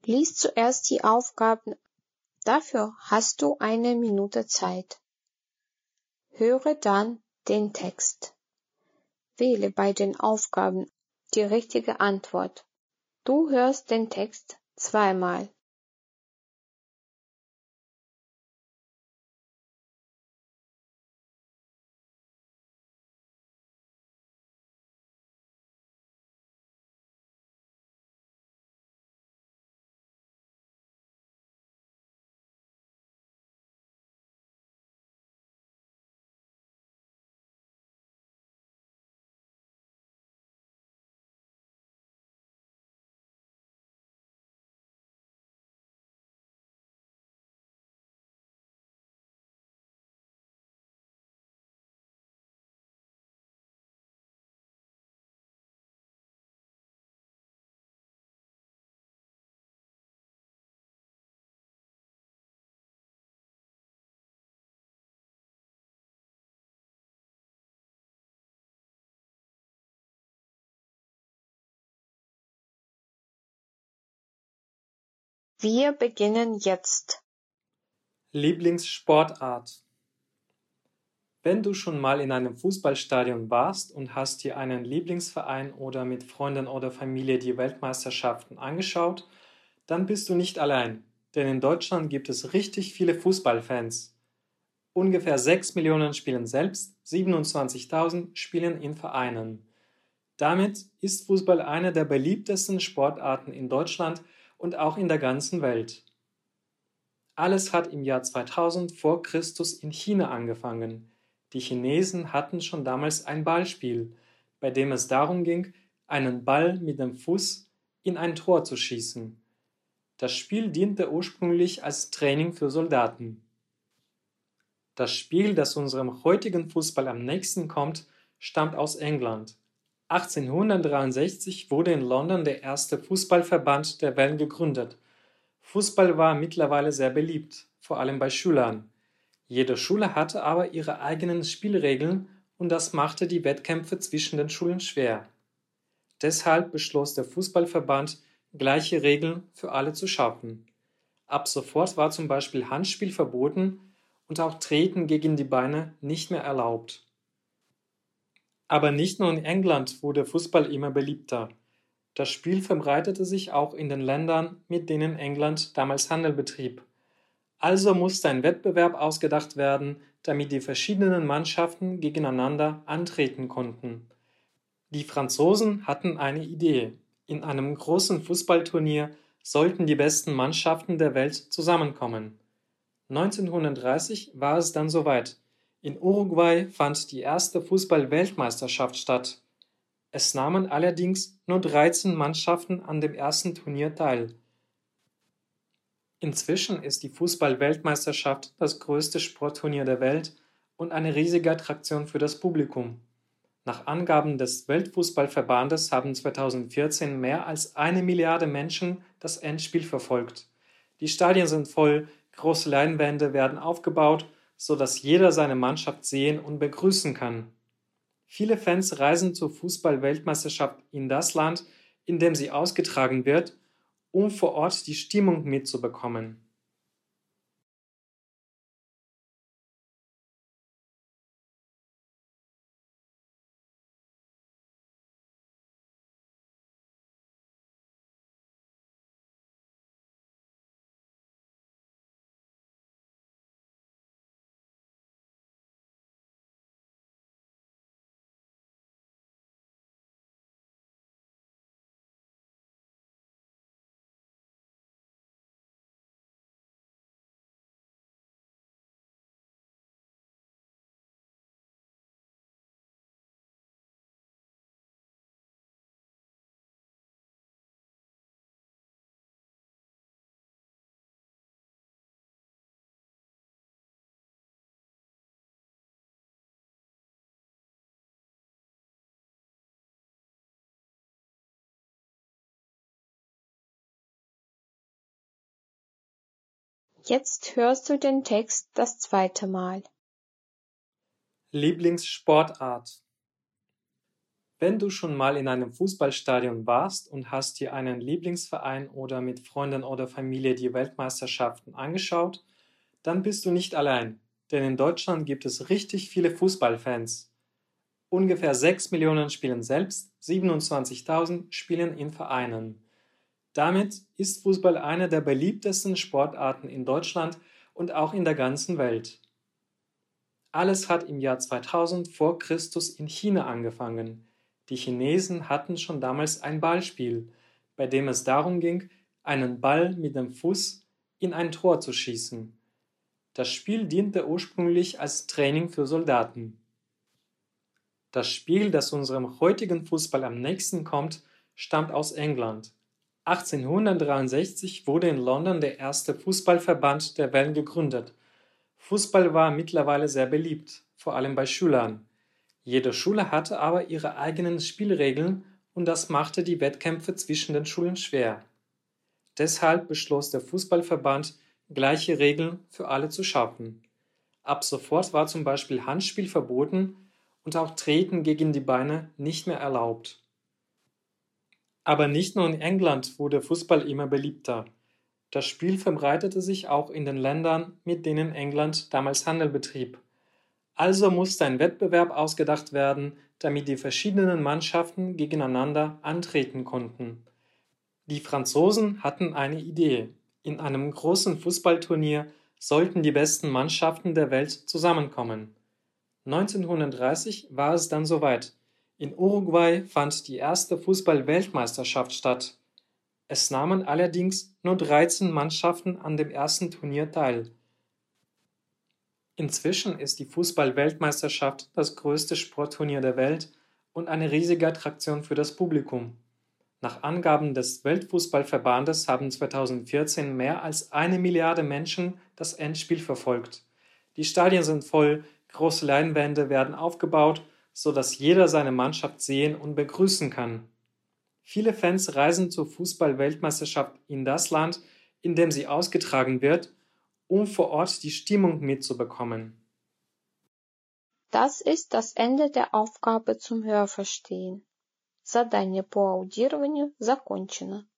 Lies zuerst die Aufgaben. Dafür hast du 1 Minute Zeit. Höre dann den Text. Wähle bei den Aufgaben die richtige Antwort. Du hörst den Text zweimal. Wir beginnen jetzt. Lieblingssportart. Wenn du schon mal in einem Fußballstadion warst und hast dir einen Lieblingsverein oder mit Freunden oder Familie die Weltmeisterschaften angeschaut, dann bist du nicht allein, denn in Deutschland gibt es richtig viele Fußballfans. Ungefähr 6 Millionen spielen selbst, 27.000 spielen in Vereinen. Damit ist Fußball eine der beliebtesten Sportarten in Deutschland und auch in der ganzen Welt. Alles hat im Jahr 2000 vor Christus in China angefangen. Die Chinesen hatten schon damals ein Ballspiel, bei dem es darum ging, einen Ball mit dem Fuß in ein Tor zu schießen. Das Spiel diente ursprünglich als Training für Soldaten. Das Spiel, das unserem heutigen Fußball am nächsten kommt, stammt aus England. 1863 wurde in London der erste Fußballverband der Welt gegründet. Fußball war mittlerweile sehr beliebt, vor allem bei Schülern. Jede Schule hatte aber ihre eigenen Spielregeln und das machte die Wettkämpfe zwischen den Schulen schwer. Deshalb beschloss der Fußballverband, gleiche Regeln für alle zu schaffen. Ab sofort war zum Beispiel Handspiel verboten und auch Treten gegen die Beine nicht mehr erlaubt. Aber nicht nur in England wurde Fußball immer beliebter. Das Spiel verbreitete sich auch in den Ländern, mit denen England damals Handel betrieb. Also musste ein Wettbewerb ausgedacht werden, damit die verschiedenen Mannschaften gegeneinander antreten konnten. Die Franzosen hatten eine Idee. In einem großen Fußballturnier sollten die besten Mannschaften der Welt zusammenkommen. 1930 war es dann soweit. In Uruguay fand die erste Fußball-Weltmeisterschaft statt. Es nahmen allerdings nur 13 Mannschaften an dem ersten Turnier teil. Inzwischen ist die Fußball-Weltmeisterschaft das größte Sportturnier der Welt und eine riesige Attraktion für das Publikum. Nach Angaben des Weltfußballverbandes haben 2014 mehr als 1 Milliarde Menschen das Endspiel verfolgt. Die Stadien sind voll, große Leinwände werden aufgebaut, sodass jeder seine Mannschaft sehen und begrüßen kann. Viele Fans reisen zur Fußball-Weltmeisterschaft in das Land, in dem sie ausgetragen wird, um vor Ort die Stimmung mitzubekommen. Jetzt hörst du den Text das zweite Mal. Lieblingssportart. Wenn du schon mal in einem Fußballstadion warst und hast dir einen Lieblingsverein oder mit Freunden oder Familie die Weltmeisterschaften angeschaut, dann bist du nicht allein, denn in Deutschland gibt es richtig viele Fußballfans. Ungefähr 6 Millionen spielen selbst, 27.000 spielen in Vereinen. Damit ist Fußball eine der beliebtesten Sportarten in Deutschland und auch in der ganzen Welt. Alles hat im Jahr 2000 vor Christus in China angefangen. Die Chinesen hatten schon damals ein Ballspiel, bei dem es darum ging, einen Ball mit dem Fuß in ein Tor zu schießen. Das Spiel diente ursprünglich als Training für Soldaten. Das Spiel, das unserem heutigen Fußball am nächsten kommt, stammt aus England. 1863 wurde in London der erste Fußballverband der Welt gegründet. Fußball war mittlerweile sehr beliebt, vor allem bei Schülern. Jede Schule hatte aber ihre eigenen Spielregeln und das machte die Wettkämpfe zwischen den Schulen schwer. Deshalb beschloss der Fußballverband, gleiche Regeln für alle zu schaffen. Ab sofort war zum Beispiel Handspiel verboten und auch Treten gegen die Beine nicht mehr erlaubt. Aber nicht nur in England wurde Fußball immer beliebter. Das Spiel verbreitete sich auch in den Ländern, mit denen England damals Handel betrieb. Also musste ein Wettbewerb ausgedacht werden, damit die verschiedenen Mannschaften gegeneinander antreten konnten. Die Franzosen hatten eine Idee. In einem großen Fußballturnier sollten die besten Mannschaften der Welt zusammenkommen. 1930 war es dann soweit. In Uruguay fand die erste Fußball-Weltmeisterschaft statt. Es nahmen allerdings nur 13 Mannschaften an dem ersten Turnier teil. Inzwischen ist die Fußball-Weltmeisterschaft das größte Sportturnier der Welt und eine riesige Attraktion für das Publikum. Nach Angaben des Weltfußballverbandes haben 2014 mehr als 1 Milliarde Menschen das Endspiel verfolgt. Die Stadien sind voll, große Leinwände werden aufgebaut, sodass jeder seine Mannschaft sehen und begrüßen kann. Viele Fans reisen zur Fußball-Weltmeisterschaft in das Land, in dem sie ausgetragen wird, um vor Ort die Stimmung mitzubekommen. Das ist das Ende der Aufgabe zum Hörverstehen. Задание по аудированию закончено.